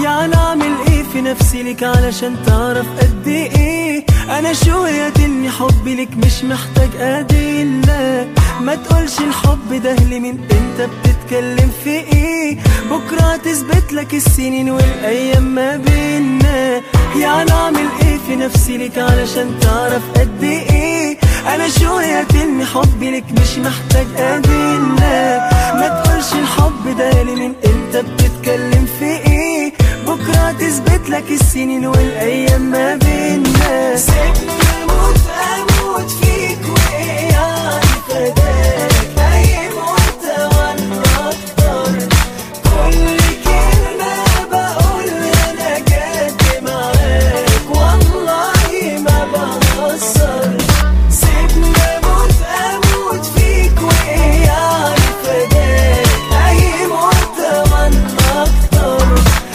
يعني اعمل ايه في نفسي لك علشان تعرف قد ايه انا شو يدلني حبي لك مش محتاج ادله. ما تقولش الحب ده لمين، انت بتتكلم في ايه؟ بكره تثبت لك السنين والايام ما بينا. يعني اعمل ايه في نفسي لك علشان تعرف قد ايه انا شو يدلني حبي لك مش محتاج ادله. ما تقولش الحب ده لمين، انت بتتكلم في ايه؟ بكره تثبت لك السنين والايام ما بينا. سيبني اموت اموت فيك وايه يعني فداك اي موت وانا اكتر. كل كلمه بقولها انا جد معاك والله ما بهزر. سيبني اموت اموت فيك وايه يعني فداك اي موت وانا اكتر.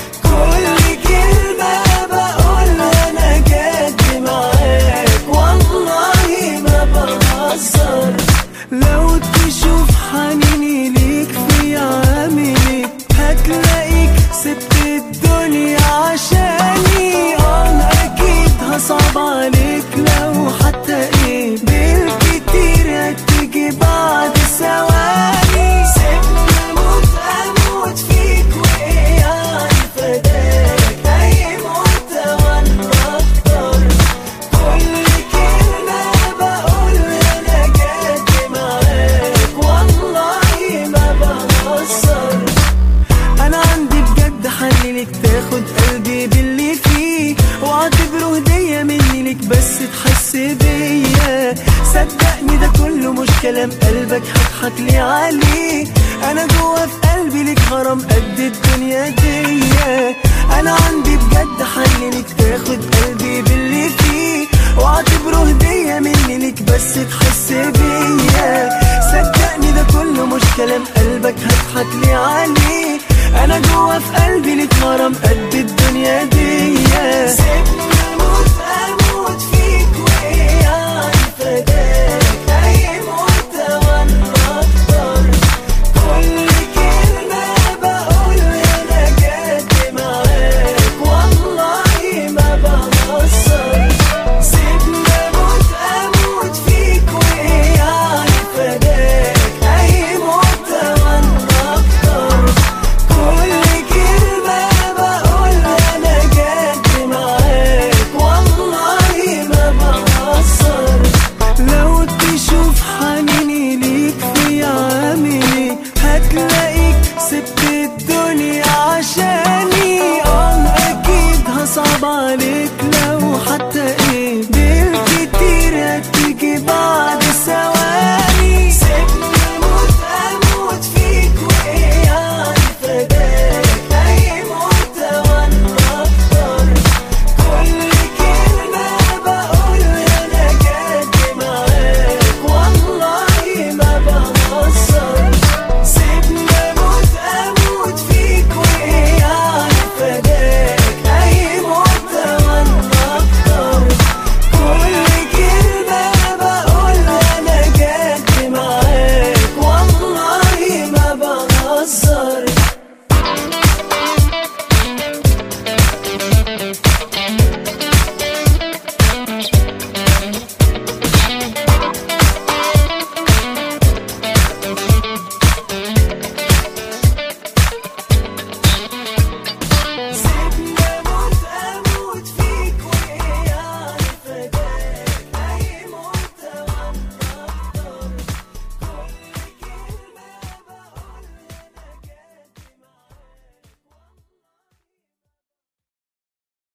كل كلمه بقولها انا جد معاك والله ما بهزر. لو تشوف حنيني ليك في عاملي هتلاقيك سبت الدنيا عشاني. اكيد هصعب عليك لو حتى ايه بالكتير هتيجي بعد ثواني. سيبني اموت اموت فيك وايه يعني فداك اي موت وانا اكتر. كل كلمه بقولها انا جد معاك والله ما بهزر. انا عندي بجد حل ليك تاخد قلبي باللي فيه واعتبره هديه مني ليك بس تحس بيا. صدقني ده كله مش كلام، قلبك هضحك لي عليه. انا جوا في قلبي ليك غرام قد الدنيا دي. انا عندي بجد حل ليك تاخد قلبي باللي فيه واعتبره هديه مني ليك بس تحس بيا. صدقني ده كله مش كلام، قلبك هضحك لي عليه. انا جوا في قلبي ليك غرام قد الدنيا دي. سيبني